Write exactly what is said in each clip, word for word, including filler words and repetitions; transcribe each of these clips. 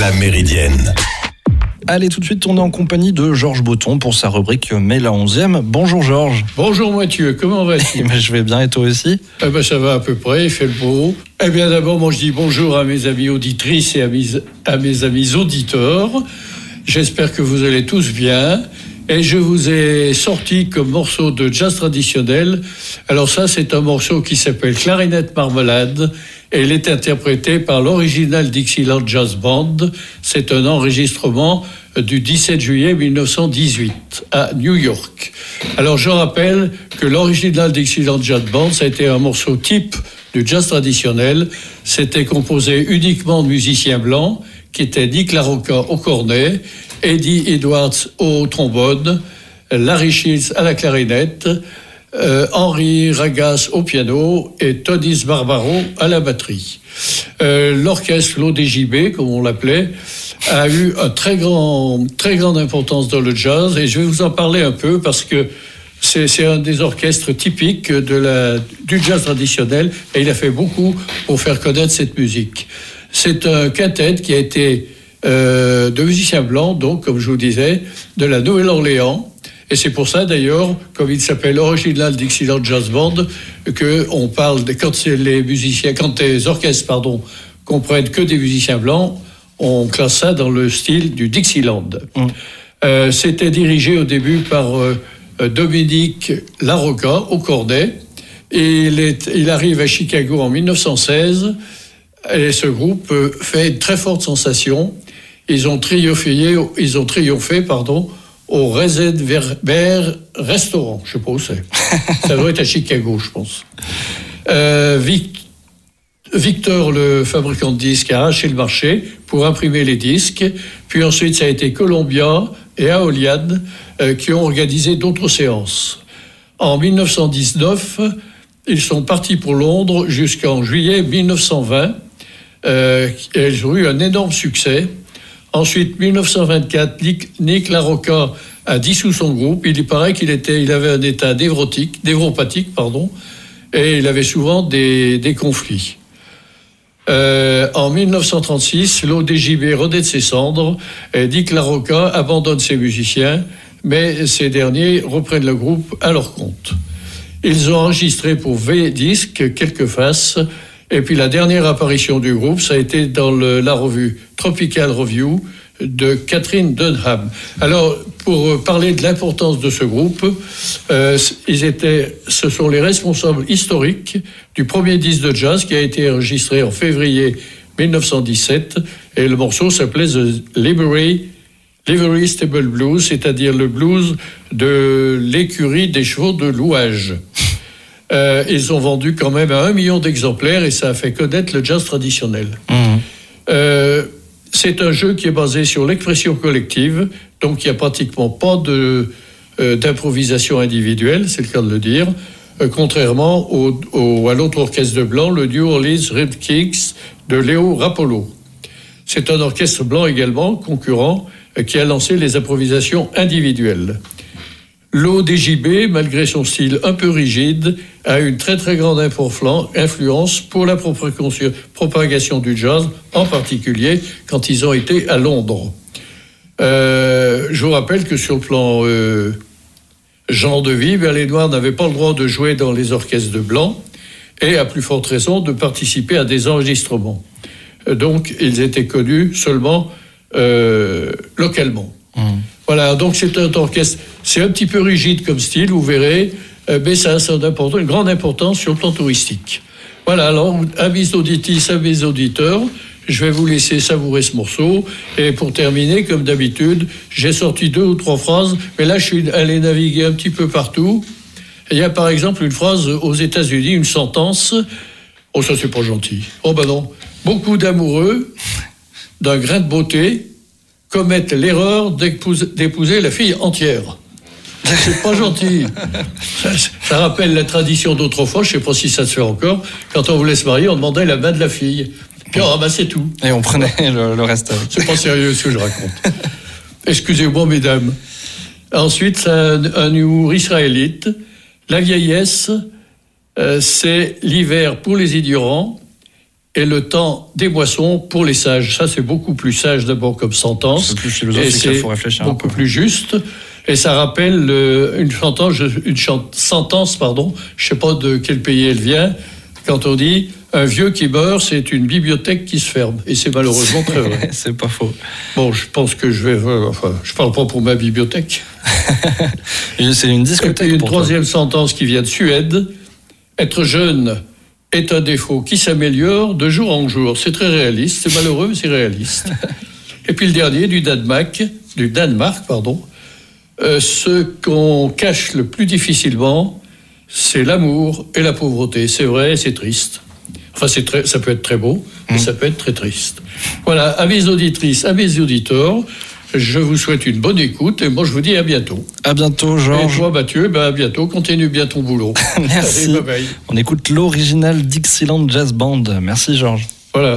La Méridienne. Allez, tout de suite, on est en compagnie de Georges Botton pour sa rubrique Mai la onzième. Bonjour Georges. Bonjour Mathieu, comment vas-tu? Je vais bien et toi aussi? Eh ben, ça va à peu près, il fait le beau. Eh bien d'abord, moi je dis bonjour à mes amis auditrices et à mes, à mes amis auditeurs. J'espère que vous allez tous bien. Et je vous ai sorti comme morceau de jazz traditionnel. Alors ça, c'est un morceau qui s'appelle Clarinette Marmelade. Et il est interprété par l'original Dixieland Jazz Band. C'est un enregistrement du dix-sept juillet mille neuf cent dix-huit à New York. Alors je rappelle que l'original Dixieland Jazz Band, ça a été un morceau type du jazz traditionnel. C'était composé uniquement de musiciens blancs, qui étaient Nick LaRocca au cornet, Eddie Edwards au trombone, Larry Shields à la clarinette, euh, Henry Ragas au piano et Tonis Barbaro à la batterie. Euh, l'orchestre, l'O D J B, comme on l'appelait, a eu une très, grand, très grande importance dans le jazz, et je vais vous en parler un peu parce que c'est, c'est un des orchestres typiques de la, du jazz traditionnel, et il a fait beaucoup pour faire connaître cette musique. C'est un quintet qui a été euh, de musiciens blancs, donc, comme je vous disais, de la Nouvelle-Orléans. Et c'est pour ça, d'ailleurs, comme il s'appelle Original Dixieland Jazz Band, qu'on parle, de, quand les musiciens, quand les orchestres, pardon, comprennent que des musiciens blancs, on classe ça dans le style du Dixieland. Mmh. Euh, c'était dirigé au début par euh, Dominique LaRocca au cornet. Et il, est, il arrive à Chicago en mille neuf cent seize. Et ce groupe fait une très forte sensation. Ils ont triomphé, ils ont triomphé pardon, au Reisenberg Restaurant. Je ne sais pas où c'est. Ça doit être à Chicago, je pense. Euh, Vic, Victor, le fabricant de disques, a arraché le marché pour imprimer les disques. Puis ensuite, ça a été Columbia et Aolian euh, qui ont organisé d'autres séances. En mille neuf cent dix-neuf, ils sont partis pour Londres jusqu'en juillet mille neuf cent vingt. Euh, elles ont eu un énorme succès. Ensuite, mille neuf cent vingt-quatre, Nick, Nick LaRocca a dissous son groupe. Il paraît qu'il était, il avait un état névrotique, névropathique, pardon, et il avait souvent des, des conflits. Euh, en mille neuf cent trente-six, l'O D J B renaît de ses cendres. Et Nick LaRocca abandonne ses musiciens, mais ces derniers reprennent le groupe à leur compte. Ils ont enregistré pour V-Disc quelques faces. Et puis la dernière apparition du groupe, ça a été dans le, la revue Tropical Review de Catherine Dunham. Alors, pour parler de l'importance de ce groupe, euh, ils étaient, ce sont les responsables historiques du premier disque de jazz qui a été enregistré en février mille neuf cent dix-sept. Et le morceau s'appelait The Livery, Livery Stable Blues, c'est-à-dire le blues de l'écurie des chevaux de louage. Euh, ils ont vendu quand même à un million d'exemplaires et ça a fait connaître le jazz traditionnel. Mmh. Euh, c'est un jeu qui est basé sur l'expression collective, donc il n'y a pratiquement pas de, euh, d'improvisation individuelle, c'est le cas de le dire, euh, contrairement au, au, à l'autre orchestre de blanc, le New Orleans Red Kicks de Leo Rapolo. C'est un orchestre blanc également, concurrent, euh, qui a lancé les improvisations individuelles. L'O D J B, malgré son style un peu rigide, a une très très grande influence pour la propagation du jazz, en particulier quand ils ont été à Londres. Euh, je vous rappelle que sur le plan euh, genre de vie, ben, les Noirs n'avaient pas le droit de jouer dans les orchestres de Blancs et, à plus forte raison, de participer à des enregistrements. Donc, ils étaient connus seulement euh, localement. Mmh. Voilà, donc c'est un orchestre, c'est un petit peu rigide comme style, vous verrez, euh, mais ça, ça a une grande importance sur le plan touristique. Voilà, alors, amis auditrices, amis auditeurs, je vais vous laisser savourer ce morceau, et pour terminer, comme d'habitude, j'ai sorti deux ou trois phrases, mais là, je suis allé naviguer un petit peu partout. Il y a par exemple une phrase aux États-Unis, une sentence, oh ça c'est pas gentil, oh ben non, beaucoup d'amoureux d'un grain de beauté commettent l'erreur d'épouser, d'épouser la fille entière. C'est pas gentil. Ça, ça rappelle la tradition d'autrefois, je sais pas si ça se fait encore. Quand on voulait se marier, on demandait la main de la fille. Puis on ramassait tout. Et on prenait le, le reste. C'est pas sérieux ce que je raconte. Excusez-moi, mesdames. Ensuite, c'est un, un humour israélite. La vieillesse, euh, c'est l'hiver pour les ignorants et le temps des moissons pour les sages. Ça, c'est beaucoup plus sage d'abord comme sentence. C'est plus philosophique, il faut réfléchir. Beaucoup plus juste. Et ça rappelle euh, une sentence, une chant, sentence, pardon, je ne sais pas de quel pays elle vient, quand on dit un vieux qui meurt, c'est une bibliothèque qui se ferme. Et c'est malheureusement très vrai. C'est pas faux. Bon, je pense que je vais. Euh, enfin, je parle pas pour ma bibliothèque. C'est une discothèque. Et puis une pour troisième toi. sentence qui vient de Suède. Être jeune est un défaut qui s'améliore de jour en jour. C'est très réaliste. C'est malheureux, mais c'est réaliste. Et puis le dernier du Danemark, du Danemark, pardon. Euh, ce qu'on cache le plus difficilement, c'est l'amour et la pauvreté. C'est vrai, c'est triste. Enfin, c'est très, ça peut être très beau, mais mmh. ça peut être très triste. Voilà, à mes auditrices, à mes auditeurs, je vous souhaite une bonne écoute et moi je vous dis à bientôt. À bientôt, Georges. Et toi, Mathieu, ben à bientôt. Continue bien ton boulot. Merci. Allez, bye bye. On écoute l'original Dixieland Jazz Band. Merci, Georges. Voilà.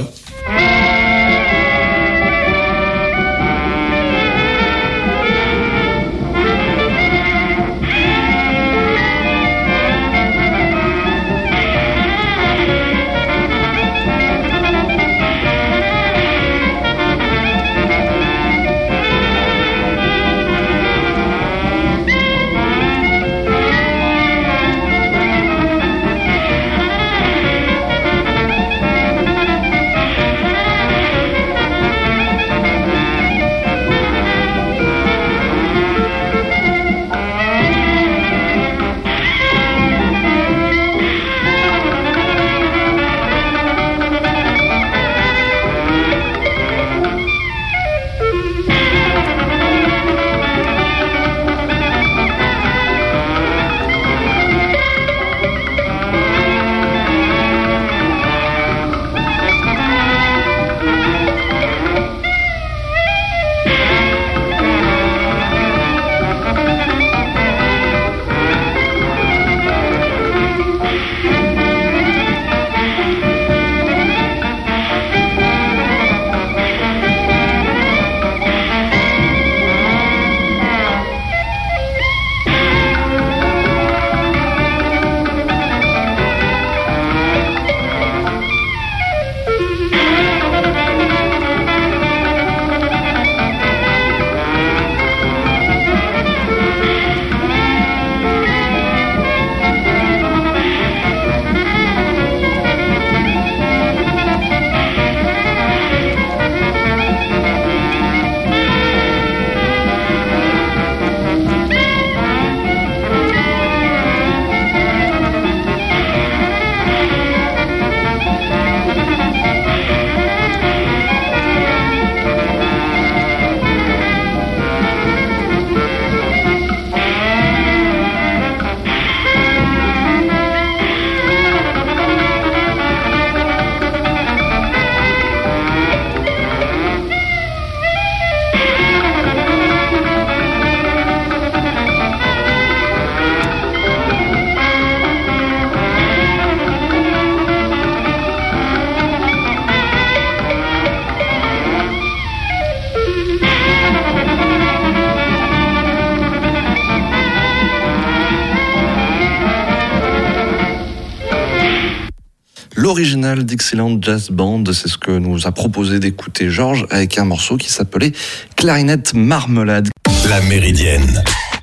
L'original Dixieland Jazz Band, c'est ce que nous a proposé d'écouter Georges avec un morceau qui s'appelait Clarinette Marmelade. La Méridienne